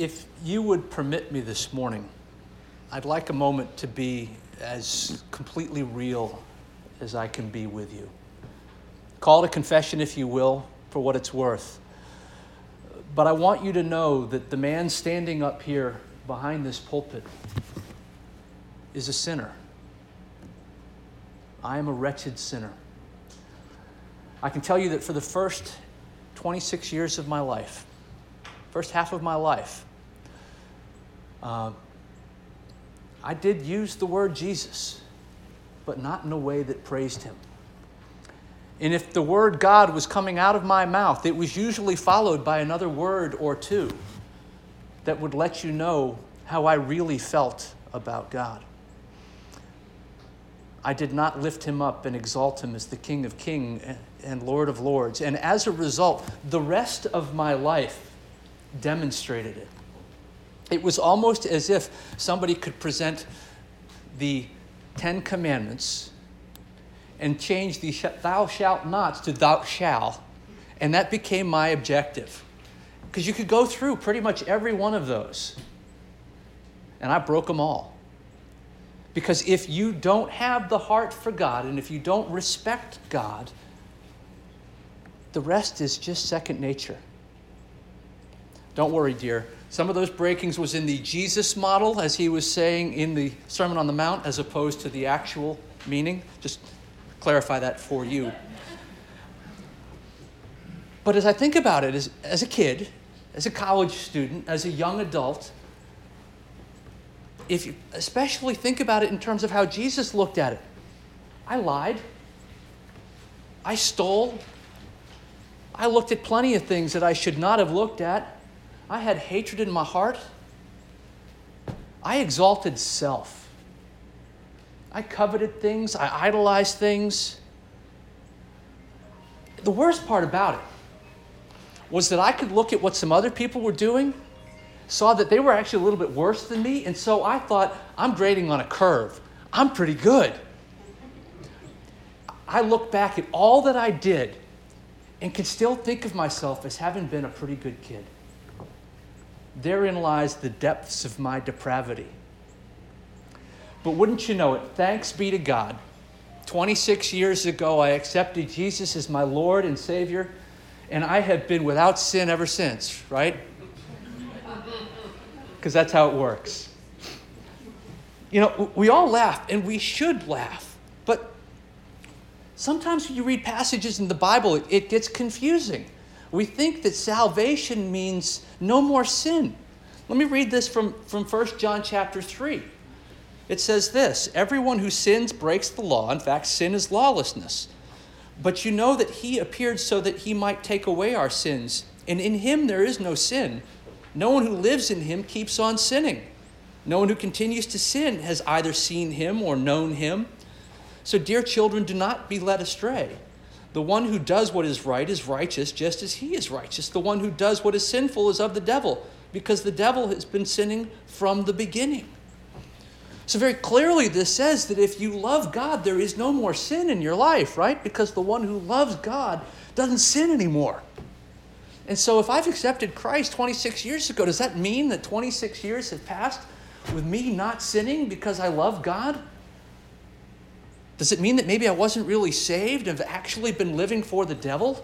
If you would permit me this morning, I'd like a moment to be as completely real as I can be with you. Call it a confession if you will, for what it's worth. But I want you to know that the man standing up here behind this pulpit is a sinner. I am a wretched sinner. I can tell you that for the first 26 years of my life, first half of my life, I did use the word Jesus, but not in a way that praised him. And if the word God was coming out of my mouth, it was usually followed by another word or two that would let you know how I really felt about God. I did not lift him up and exalt him as the King of Kings and Lord of Lords. And as a result, the rest of my life demonstrated it. It was almost as if somebody could present the 10 Commandments and change the thou shalt nots to thou shall. And that became my objective. Because you could go through pretty much every one of those. And I broke them all. Because if you don't have the heart for God, and if you don't respect God, the rest is just second nature. Don't worry, dear. Some of those breakings was in the Jesus model, as he was saying in the Sermon on the Mount, as opposed to the actual meaning. Just clarify that for you. But as I think about it, as a kid, as a college student, as a young adult, if you especially think about it in terms of how Jesus looked at it, I lied. I stole. I looked at plenty of things that I should not have looked at. I had hatred in my heart. I exalted self. I coveted things. I idolized things. The worst part about it was that I could look at what some other people were doing, saw that they were actually a little bit worse than me, and so I thought, I'm grading on a curve. I'm pretty good. I look back at all that I did and can still think of myself as having been a pretty good kid. Therein lies the depths of my depravity. But wouldn't you know it, thanks be to God, 26 years ago I accepted Jesus as my Lord and Savior, and I have been without sin ever since, right? Because that's how it works. You know, we all laugh, and we should laugh. But sometimes when you read passages in the Bible, it gets confusing. We think that salvation means no more sin. Let me read this from 1 John chapter 3. It says this, everyone who sins breaks the law. In fact, sin is lawlessness. But you know that he appeared so that he might take away our sins. And in him there is no sin. No one who lives in him keeps on sinning. No one who continues to sin has either seen him or known him. So, dear children, do not be led astray. The one who does what is right is righteous, just as he is righteous. The one who does what is sinful is of the devil, because the devil has been sinning from the beginning. So very clearly this says that if you love God, there is no more sin in your life, right? Because the one who loves God doesn't sin anymore. And so if I've accepted Christ 26 years ago, does that mean that 26 years have passed with me not sinning because I love God? Does it mean that maybe I wasn't really saved and have actually been living for the devil?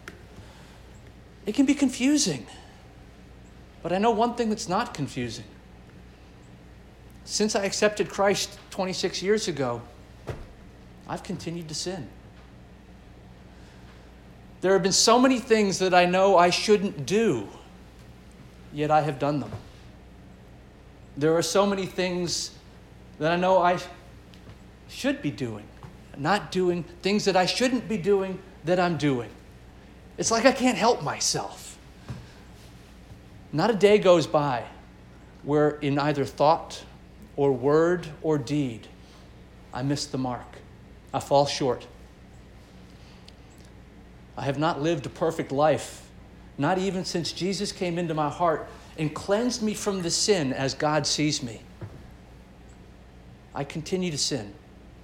It can be confusing. But I know one thing that's not confusing. Since I accepted Christ 26 years ago, I've continued to sin. There have been so many things that I know I shouldn't do, yet I have done them. There are so many things that I know I should be doing, not doing, things that I shouldn't be doing that I'm doing. It's like I can't help myself. Not a day goes by where in either thought or word or deed I miss the mark. I fall short. I have not lived a perfect life, not even since Jesus came into my heart and cleansed me from the sin as God sees me. I continue to sin.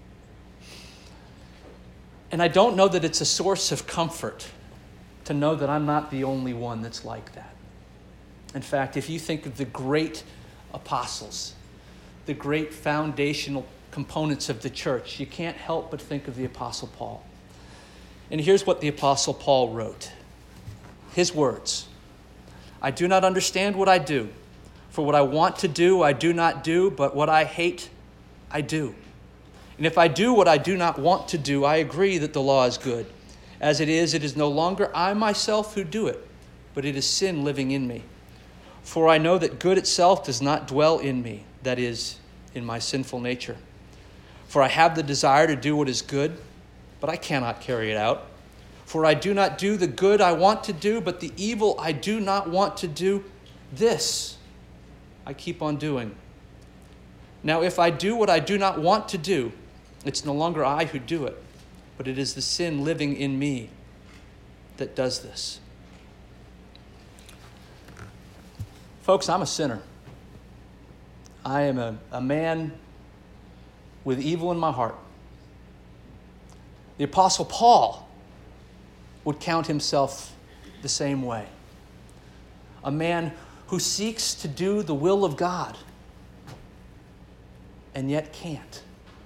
And I don't know that it's a source of comfort to know that I'm not the only one that's like that. In fact, if you think of the great apostles, the great foundational components of the church, you can't help but think of the Apostle Paul. And here's what the Apostle Paul wrote. His words, "I do not understand what I do. For what I want to do, I do not do, but what I hate, I do. And if I do what I do not want to do, I agree that the law is good. As it is no longer I myself who do it, but it is sin living in me. For I know that good itself does not dwell in me, that is, in my sinful nature. For I have the desire to do what is good, but I cannot carry it out. For I do not do the good I want to do, but the evil I do not want to do, this I keep on doing. Now, if I do what I do not want to do, it's no longer I who do it, but it is the sin living in me that does this." Folks, I'm a sinner. I am a man with evil in my heart. The Apostle Paul would count himself the same way. A man who seeks to do the will of God and yet can't.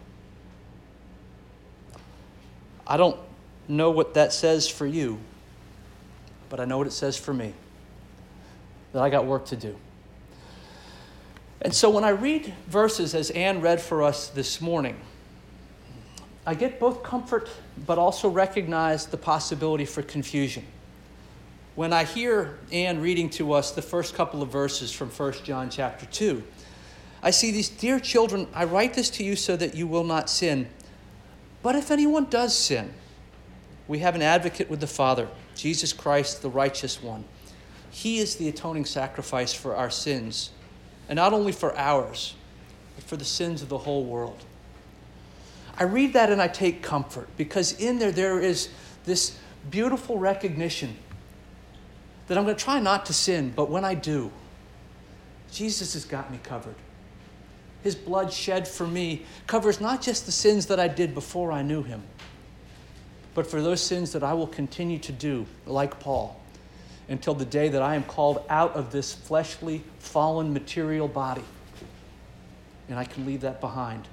I don't know what that says for you, but I know what it says for me, that I got work to do. And so when I read verses as Ann read for us this morning, I get both comfort but also recognize the possibility for confusion. When I hear Ann reading to us the first couple of verses from 1 John chapter 2, I see these, "Dear children, I write this to you so that you will not sin. But if anyone does sin, we have an advocate with the Father, Jesus Christ, the righteous one. He is the atoning sacrifice for our sins, and not only for ours, but for the sins of the whole world." I read that and I take comfort because in there is this beautiful recognition that I'm going to try not to sin, but when I do, Jesus has got me covered. His blood shed for me covers not just the sins that I did before I knew him, but for those sins that I will continue to do, like Paul, until the day that I am called out of this fleshly, fallen, material body. And I can leave that behind.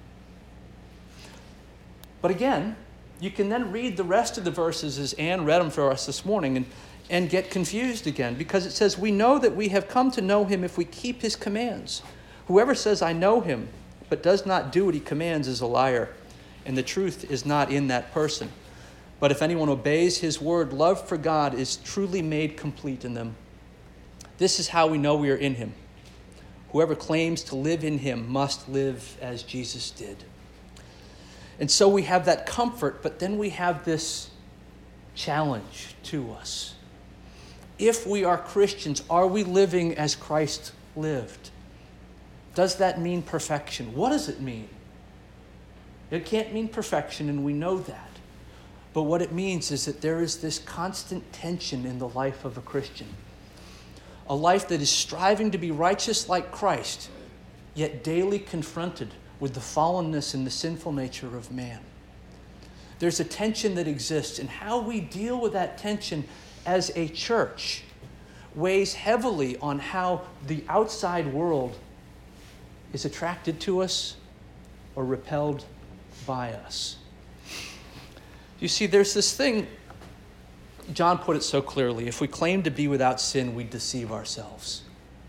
But again, you can then read the rest of the verses as Ann read them for us this morning and get confused again, because it says, "We know that we have come to know him if we keep his commands. Whoever says, 'I know him,' but does not do what he commands is a liar, and the truth is not in that person. But if anyone obeys his word, love for God is truly made complete in them. This is how we know we are in him. Whoever claims to live in him must live as Jesus did." And so we have that comfort, but then we have this challenge to us. If we are Christians, are we living as Christ lived? Does that mean perfection? What does it mean? It can't mean perfection, and we know that. But what it means is that there is this constant tension in the life of a Christian. A life that is striving to be righteous like Christ, yet daily confronted with the fallenness and the sinful nature of man. There's a tension that exists, and how we deal with that tension as a church weighs heavily on how the outside world is attracted to us or repelled by us. You see, there's this thing, John put it so clearly, if we claim to be without sin, we deceive ourselves.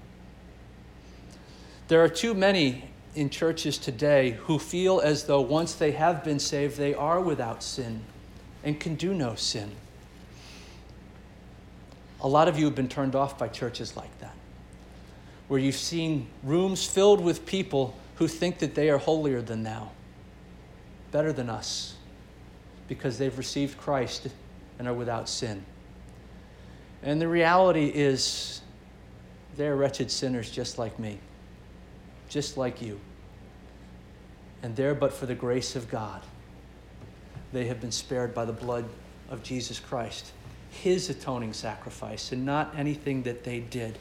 There are too many in churches today who feel as though once they have been saved, they are without sin and can do no sin. A lot of you have been turned off by churches like that, where you've seen rooms filled with people who think that they are holier than thou, better than us, because they've received Christ and are without sin. And the reality is they're wretched sinners just like me, just like you. And there, but for the grace of God, they have been spared by the blood of Jesus Christ, his atoning sacrifice, and not anything that they did.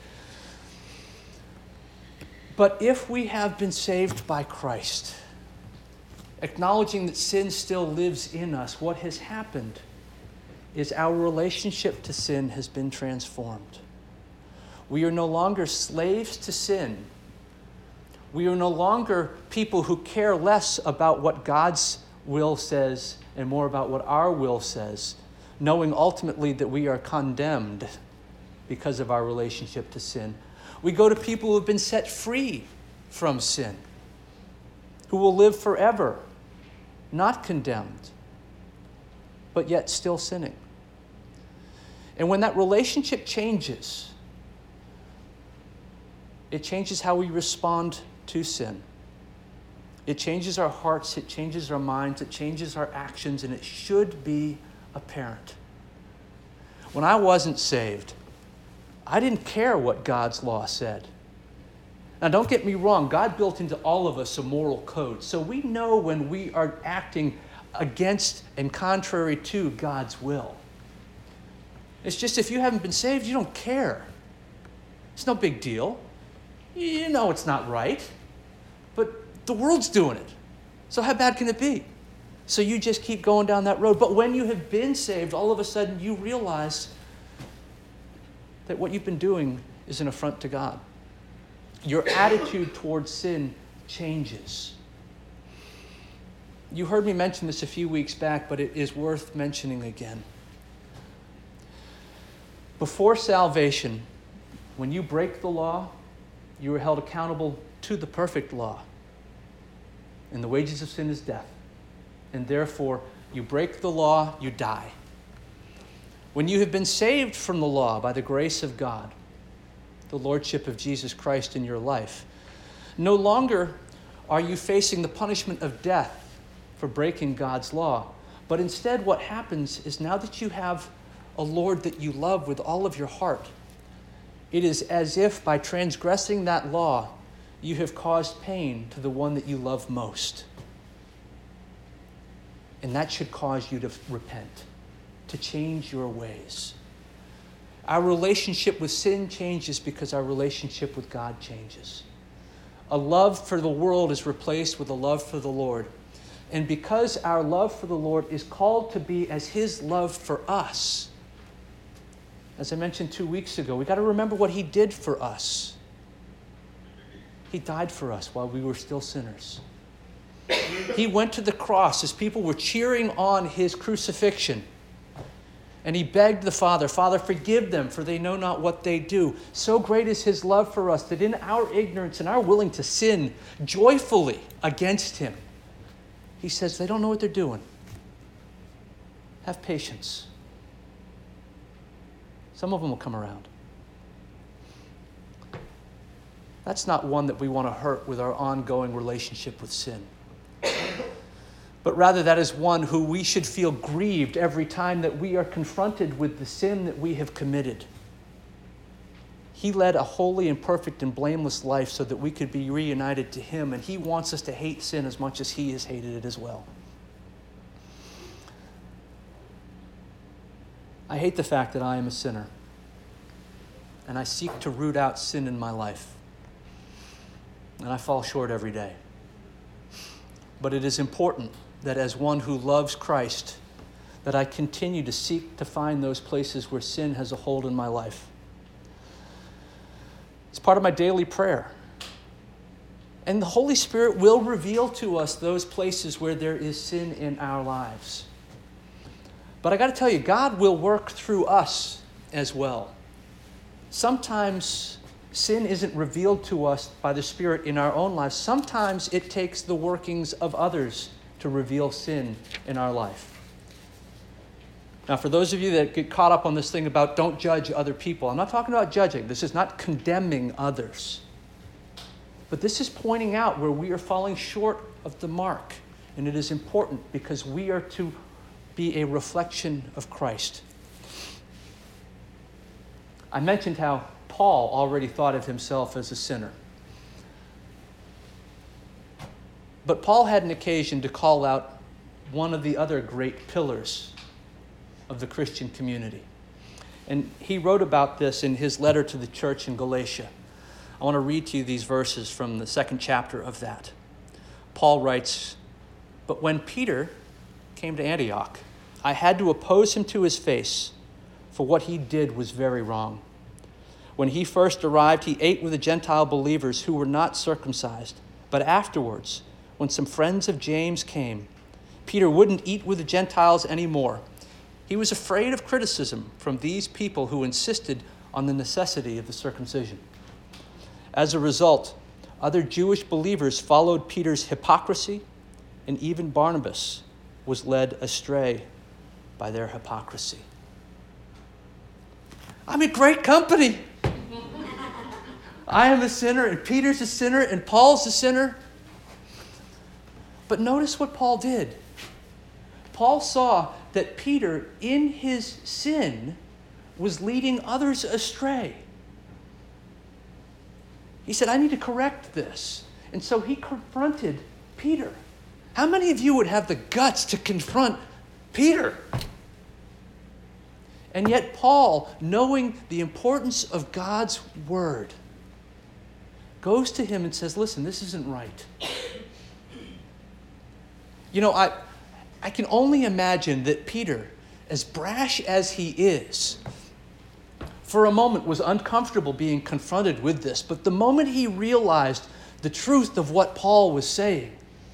But if we have been saved by Christ, acknowledging that sin still lives in us, what has happened is our relationship to sin has been transformed. We are no longer slaves to sin. We are no longer people who care less about what God's will says and more about what our will says, knowing ultimately that we are condemned because of our relationship to sin. We go to people who have been set free from sin, who will live forever, not condemned, but yet still sinning. And when that relationship changes, it changes how we respond to sin. It changes our hearts, it changes our minds, it changes our actions, and it should be apparent. When I wasn't saved, I didn't care what God's law said. Now, don't get me wrong, God built into all of us a moral code, so we know when we are acting against and contrary to God's will. It's just if you haven't been saved, you don't care. It's no big deal. You know it's not right, but the world's doing it. So how bad can it be? So you just keep going down that road. But when you have been saved, all of a sudden you realize that what you've been doing is an affront to God. Your attitude towards sin changes. You heard me mention this a few weeks back, but it is worth mentioning again. Before salvation, when you break the law, you are held accountable to the perfect law. And the wages of sin is death. And therefore, you break the law, you die. When you have been saved from the law by the grace of God, the lordship of Jesus Christ in your life, no longer are you facing the punishment of death for breaking God's law. But instead, what happens is now that you have a Lord that you love with all of your heart, it is as if by transgressing that law, you have caused pain to the one that you love most. And that should cause you to repent, to change your ways. Our relationship with sin changes because our relationship with God changes. A love for the world is replaced with a love for the Lord. And because our love for the Lord is called to be as His love for us, as I mentioned 2 weeks ago, we got to remember what He did for us. He died for us while we were still sinners. He went to the cross as people were cheering on His crucifixion. And He begged the Father, Father, forgive them, for they know not what they do. So great is His love for us that in our ignorance and our willing to sin joyfully against Him, He says, they don't know what they're doing. Have patience. Some of them will come around. That's not one that we want to hurt with our ongoing relationship with sin. But rather that is one who we should feel grieved every time that we are confronted with the sin that we have committed. He led a holy and perfect and blameless life so that we could be reunited to Him, and He wants us to hate sin as much as He has hated it as well. I hate the fact that I am a sinner, and I seek to root out sin in my life. And I fall short every day. But it is important that as one who loves Christ, that I continue to seek to find those places where sin has a hold in my life. It's part of my daily prayer. And the Holy Spirit will reveal to us those places where there is sin in our lives. But I got to tell you, God will work through us as well. Sometimes sin isn't revealed to us by the Spirit in our own lives. Sometimes it takes the workings of others to reveal sin in our life. Now, for those of you that get caught up on this thing about don't judge other people, I'm not talking about judging. This is not condemning others. But this is pointing out where we are falling short of the mark. And it is important because we are to be a reflection of Christ. I mentioned how Paul already thought of himself as a sinner. But Paul had an occasion to call out one of the other great pillars of the Christian community. And he wrote about this in his letter to the church in Galatia. I want to read to you these verses from the 2nd chapter of that. Paul writes, "But when Peter came to Antioch, I had to oppose him to his face, for what he did was very wrong. When he first arrived, he ate with the Gentile believers who were not circumcised. But afterwards, when some friends of James came, Peter wouldn't eat with the Gentiles anymore. He was afraid of criticism from these people who insisted on the necessity of the circumcision. As a result, other Jewish believers followed Peter's hypocrisy, and even Barnabas was led astray by their hypocrisy. I'm in great company. I am a sinner, and Peter's a sinner, and Paul's a sinner. But notice what Paul did. Paul saw that Peter, in his sin, was leading others astray. He said, I need to correct this. And so he confronted Peter. How many of you would have the guts to confront Peter? And yet Paul, knowing the importance of God's word, goes to him and says, listen, this isn't right. You know, I can only imagine that Peter, as brash as he is, for a moment was uncomfortable being confronted with this. But the moment he realized the truth of what Paul was saying,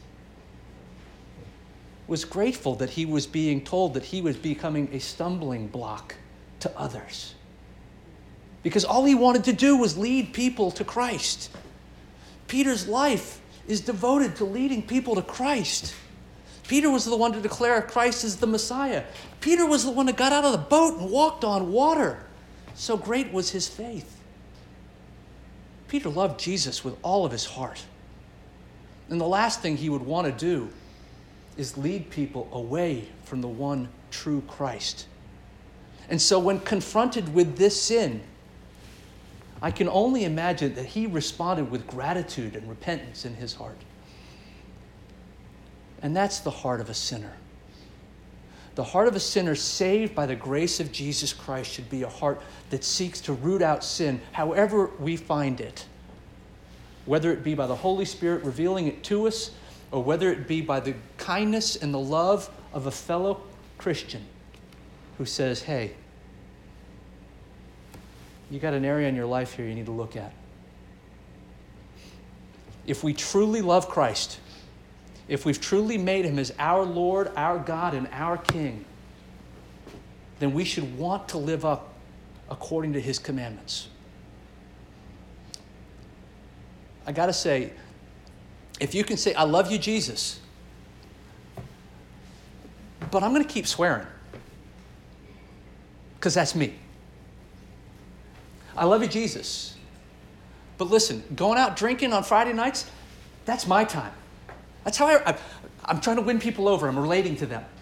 was grateful that he was being told that he was becoming a stumbling block to others. Because all he wanted to do was lead people to Christ. Peter's life is devoted to leading people to Christ. Peter was the one to declare Christ as the Messiah. Peter was the one that got out of the boat and walked on water. So great was his faith. Peter loved Jesus with all of his heart. And the last thing he would want to do is lead people away from the one true Christ. And so when confronted with this sin, I can only imagine that he responded with gratitude and repentance in his heart. And that's the heart of a sinner. The heart of a sinner saved by the grace of Jesus Christ should be a heart that seeks to root out sin however we find it. Whether it be by the Holy Spirit revealing it to us, or whether it be by the kindness and the love of a fellow Christian who says, hey, you got an area in your life here you need to look at. If we truly love Christ, if we've truly made him as our Lord, our God, and our King, then we should want to live up according to his commandments. I got to say, if you can say, I love you, Jesus, but I'm going to keep swearing, because that's me. I love you, Jesus, but listen, going out drinking on Friday nights, that's my time. That's how I'm trying to win people over. I'm relating to them.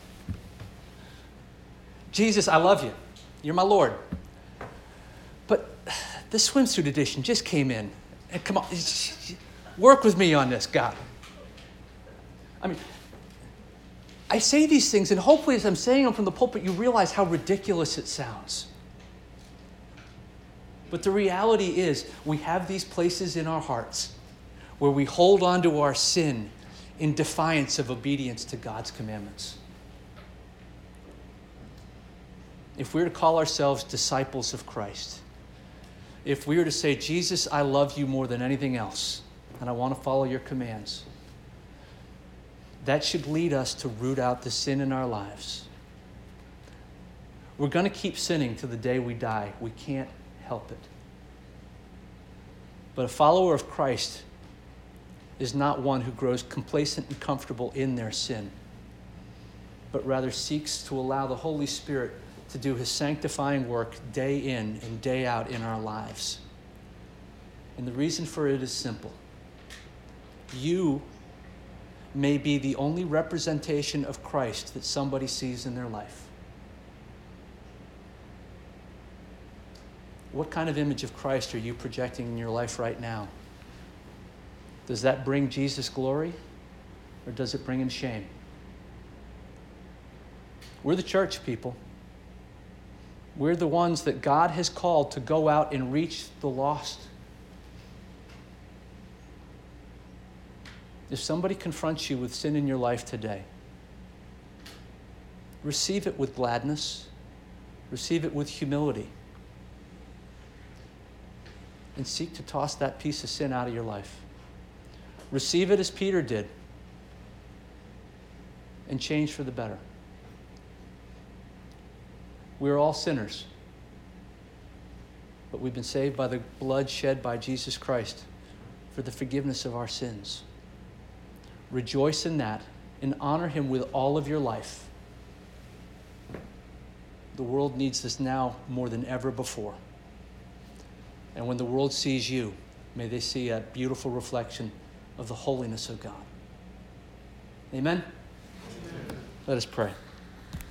Jesus, I love you. You're my Lord. But this swimsuit edition just came in. And come on, work with me on this, God. I mean, I say these things, and hopefully as I'm saying them from the pulpit, you realize how ridiculous it sounds. But the reality is, we have these places in our hearts where we hold on to our sin in defiance of obedience to God's commandments. If we were to call ourselves disciples of Christ, if we were to say, Jesus, I love you more than anything else, and I want to follow your commands, that should lead us to root out the sin in our lives. We're going to keep sinning to the day we die. We can't help it. But a follower of Christ is not one who grows complacent and comfortable in their sin, but rather seeks to allow the Holy Spirit to do his sanctifying work day in and day out in our lives. And the reason for it is simple. You may be the only representation of Christ that somebody sees in their life. What kind of image of Christ are you projecting in your life right now? Does that bring Jesus glory, or does it bring him shame? We're the church, people. We're the ones that God has called to go out and reach the lost. If somebody confronts you with sin in your life today, receive it with gladness. Receive it with humility. and seek to toss that piece of sin out of your life. Receive it as Peter did and change for the better. We are all sinners, but we've been saved by the blood shed by Jesus Christ for the forgiveness of our sins. Rejoice in that and honor him with all of your life. The world needs this now more than ever before. And when the world sees you, may they see a beautiful reflection of the holiness of God. Amen? Amen. Let us pray.